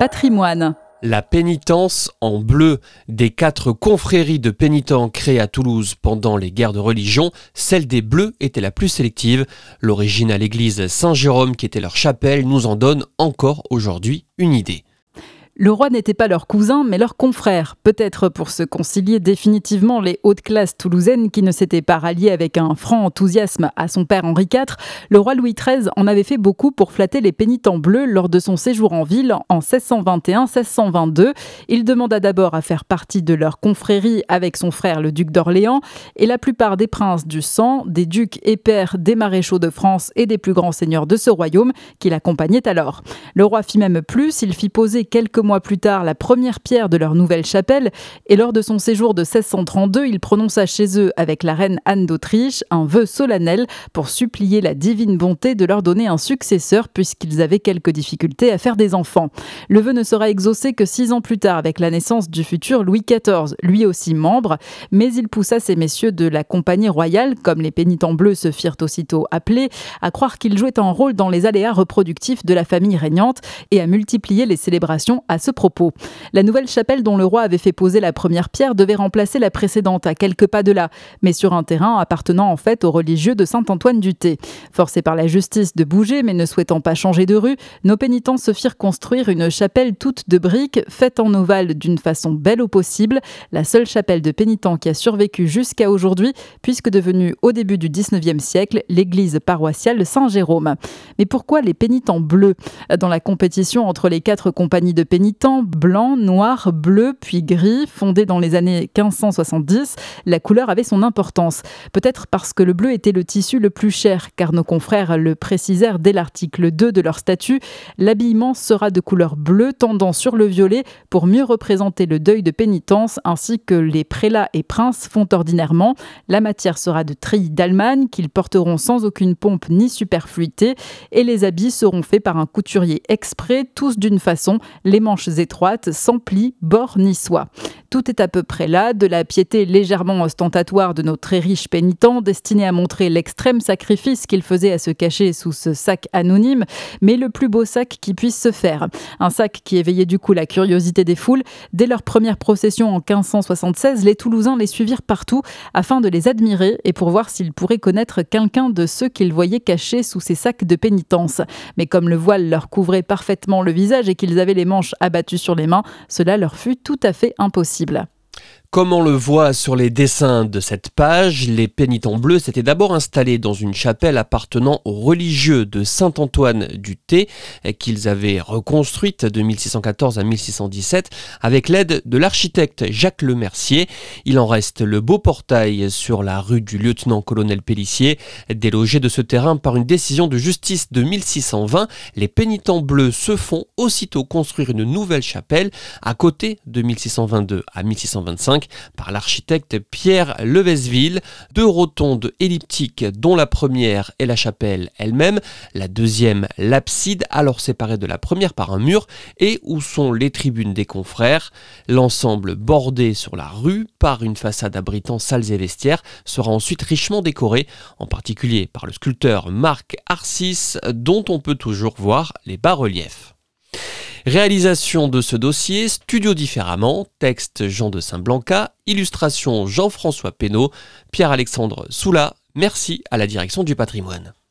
patrimoine. La pénitence en bleu. Des 4 confréries de pénitents créées à Toulouse pendant les guerres de religion, celle des Bleus était la plus sélective. L'origine à l'église Saint-Jérôme, qui était leur chapelle, nous en donne encore aujourd'hui une idée. Le roi n'était pas leur cousin, mais leur confrère. Peut-être pour se concilier définitivement les hautes classes toulousaines qui ne s'étaient pas ralliées avec un franc enthousiasme à son père Henri IV, le roi Louis XIII en avait fait beaucoup pour flatter les pénitents bleus lors de son séjour en ville en 1621-1622. Il demanda d'abord à faire partie de leur confrérie avec son frère le duc d'Orléans et la plupart des princes du sang, des ducs et pairs, des maréchaux de France et des plus grands seigneurs de ce royaume qui l'accompagnaient alors. Le roi fit même plus, il fit poser quelques mois plus tard la première pierre de leur nouvelle chapelle et lors de son séjour de 1632, il prononça chez eux avec la reine Anne d'Autriche un vœu solennel pour supplier la divine bonté de leur donner un successeur puisqu'ils avaient quelques difficultés à faire des enfants. Le vœu ne sera exaucé que 6 ans plus tard avec la naissance du futur Louis XIV, lui aussi membre, mais il poussa ces messieurs de la compagnie royale, comme les pénitents bleus se firent aussitôt appeler, à croire qu'ils jouaient un rôle dans les aléas reproductifs de la famille régnante et à multiplier les célébrations à ce propos. La nouvelle chapelle dont le roi avait fait poser la première pierre devait remplacer la précédente à quelques pas de là, mais sur un terrain appartenant en fait aux religieux de Saint-Antoine-du-Thé. Forcés par la justice de bouger, mais ne souhaitant pas changer de rue, nos pénitents se firent construire une chapelle toute de briques, faite en ovale d'une façon belle au possible, la seule chapelle de pénitents qui a survécu jusqu'à aujourd'hui, puisque devenue au début du 19e siècle l'église paroissiale Saint-Jérôme. Mais pourquoi les pénitents bleus ? Dans la compétition entre les 4 compagnies de pénitents, blanc, noir, bleu, puis gris, fondée dans les années 1570, la couleur avait son importance. Peut-être parce que le bleu était le tissu le plus cher, car nos confrères le précisèrent dès l'article 2 de leur statut, l'habillement sera de couleur bleue tendant sur le violet pour mieux représenter le deuil de pénitence ainsi que les prélats et princes font ordinairement. La matière sera de treillis d'Allemagne qu'ils porteront sans aucune pompe ni superfluité et les habits seront faits par un couturier exprès, tous d'une façon, les manches étroites, sans plis, bord ni soie. Tout est à peu près là, de la piété légèrement ostentatoire de nos très riches pénitents, destinés à montrer l'extrême sacrifice qu'ils faisaient à se cacher sous ce sac anonyme, mais le plus beau sac qui puisse se faire. Un sac qui éveillait du coup la curiosité des foules. Dès leur première procession en 1576, les Toulousains les suivirent partout afin de les admirer et pour voir s'ils pourraient connaître quelqu'un de ceux qu'ils voyaient cachés sous ces sacs de pénitence. Mais comme le voile leur couvrait parfaitement le visage et qu'ils avaient les manches abattues sur les mains, cela leur fut tout à fait impossible. Comme on le voit sur les dessins de cette page, les pénitents bleus s'étaient d'abord installés dans une chapelle appartenant aux religieux de Saint-Antoine-du-Thé qu'ils avaient reconstruite de 1614 à 1617 avec l'aide de l'architecte Jacques Lemercier. Il en reste le beau portail sur la rue du lieutenant-colonel Pélissier. Délogés de ce terrain par une décision de justice de 1620, les pénitents bleus se font aussitôt construire une nouvelle chapelle à côté de 1622 à 1625 par l'architecte Pierre Levesville, 2 rotondes elliptiques dont la première est la chapelle elle-même, la deuxième l'abside alors séparée de la première par un mur et où sont les tribunes des confrères. L'ensemble bordé sur la rue par une façade abritant salles et vestiaires sera ensuite richement décoré, en particulier par le sculpteur Marc Arcis dont on peut toujours voir les bas-reliefs. Réalisation de ce dossier, Studio Différemment, texte Jean de Saint-Blanca, illustration Jean-François Pénaud, Pierre-Alexandre Soula, merci à la direction du patrimoine.